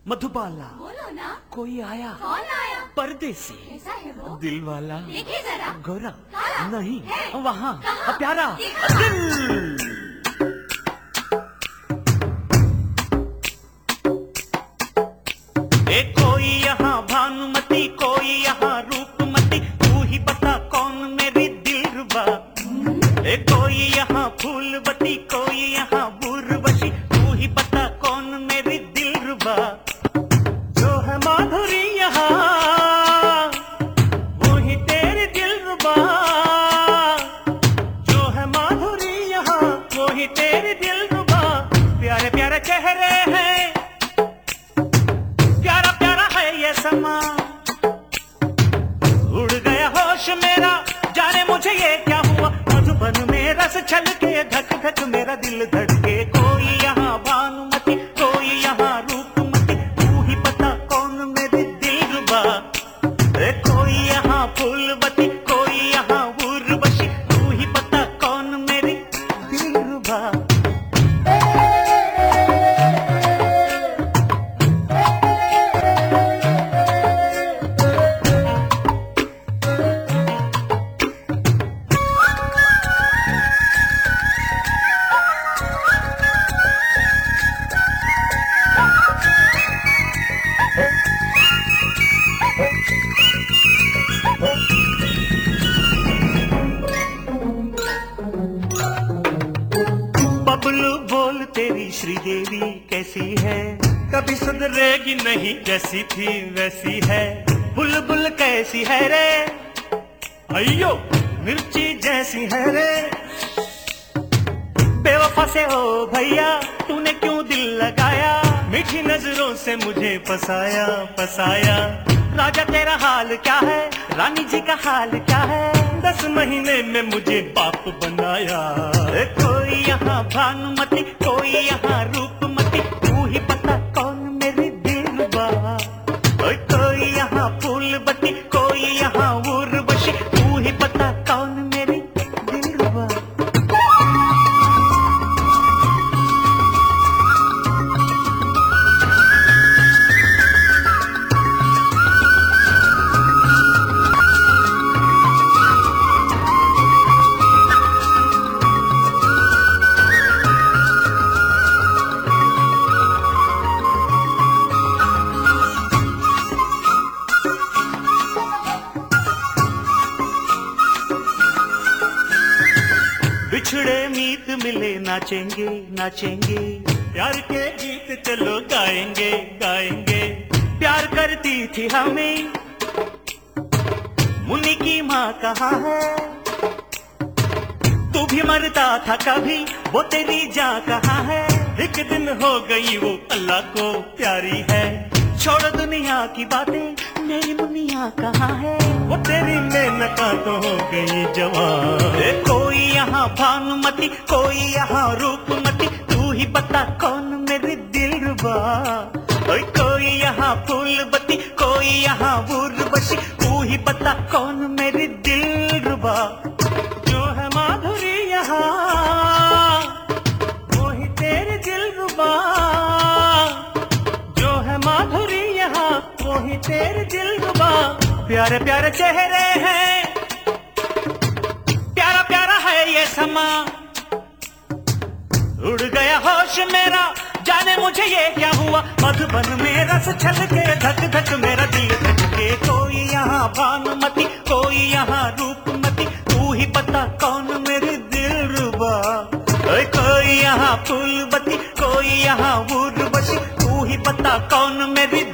मधुबाला। बोलो ना। कोई आया? कौन आया? परदेसी। कैसा है वो? दिल वाला। देखिए जरा। गोरा? काला? नहीं, है? वहाँ कहाँ? प्यारा दिखा। दिल। कोई यहाँ भानुमती, कोई यहाँ रूपमती, तू ही बता कौन मेरी दिलरुबा। कोई यहाँ फूलवती, कोई यहाँ बुरबशी, तू ही बता कौन मेरी दिलरुबा। जो है माधुरी यहाँ वो ही तेरी दिलरुबा। जो है माधुरी यहाँ वो ही तेरी दिलरुबा। प्यारे प्यारे चेहरे हैं, समा उड़ गया होश मेरा, जाने मुझे ये क्या हुआ। मधुबन में रस छलके, धक धक मेरा दिल धड़के। कोई यहाँ भानुमती, कोई यहाँ रूपमती, तू ही पता कौन मेरी दिलरुबा। कोई यहाँ फूलवती, कोई यहाँ उर्वशी, तू ही पता कौन मेरी दिलरुबा। बबलू बोल तेरी श्रीदेवी कैसी है, कभी सुधरेगी नहीं, जैसी थी वैसी है। बुलबुल कैसी है रे, अयो मिर्ची जैसी है रे। बेवफा से हो भैया, तूने क्यों दिल लगाया, मीठी नजरों से मुझे फसाया फसाया। राजा तेरा हाल क्या है, रानी जी का हाल क्या है, 10 महीने में मुझे बाप बनाया। कोई यहाँ भानुमती, कोई यहाँ रूपमती, तू ही पता कौन मेरी दिलरुबा। कोई यहाँ फूलवती, कोई यहाँ उर्वशी, तू ही पता कौन मेरी दिलरुबा। बिछड़े मीत मिले नाचेंगे नाचेंगे, प्यार के गीत चलो गाएंगे गाएंगे। प्यार करती थी हमें मुन्नी की माँ कहाँ है, तू भी मरता था कभी, वो तेरी जान कहाँ है। एक दिन हो गई वो अल्लाह को प्यारी है, छोड़ दुनिया की बातें, मेरी मुनिया कहाँ है, वो तेरी मेनका तो हो गई जवान। कोई यहाँ भानुमती, कोई यहाँ रूपमती, तू ही बता कौन मेरी दिलरुबा। कोई यहाँ फूलवती, कोई यहाँ उर्वशी, तू ही बता कौन मेरी दिलरुबा। जो है माधुरी यहाँ वो ही तेरी दिलरुबा। जो है माधुरी यहाँ वो ही तेरी दिलरुबा। प्यारे प्यारे चेहरे हैं, प्यारा प्यारा है ये समा। उड़ गया होश मेरा, जाने मुझे ये क्या हुआ। मधुबन में रस छलके, धक धक मेरा दिल धड़के। कोई यहाँ भानुमती, कोई यहाँ रूपमती, तू ही पता कौन मेरी दिलरुबा। कोई यहाँ फूलवती, कोई यहाँ उर्वशी, तू ही पता कौन मेरी